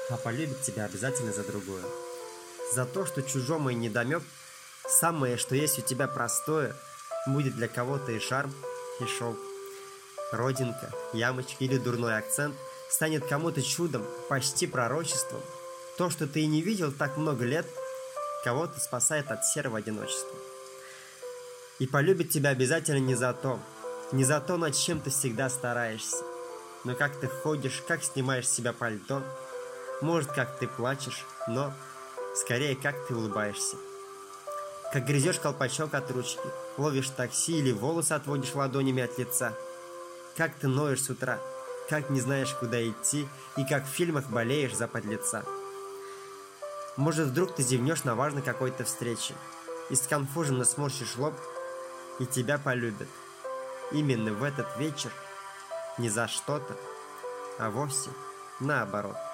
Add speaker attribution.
Speaker 1: а полюбит тебя обязательно за другое. За то, что чужому и недомек, самое, что есть у тебя простое, будет для кого-то и шарм, и шелк. Родинка, ямочка или дурной акцент станет кому-то чудом, почти пророчеством. То, что ты и не видел так много лет, кого-то спасает от серого одиночества. И полюбит тебя обязательно не за то, над чем ты всегда стараешься, но как ты ходишь, как снимаешь с себя пальто, может, как ты плачешь, но скорее, как ты улыбаешься. Как грызешь колпачок от ручки, ловишь такси или волосы отводишь ладонями от лица. Как ты ноешь с утра, как не знаешь, куда идти, и как в фильмах болеешь за подлеца. Может, вдруг ты зевнешь на важной какой-то встрече и сконфуженно сморщишь лоб, и тебя полюбят. Именно в этот вечер не за что-то, а вовсе наоборот.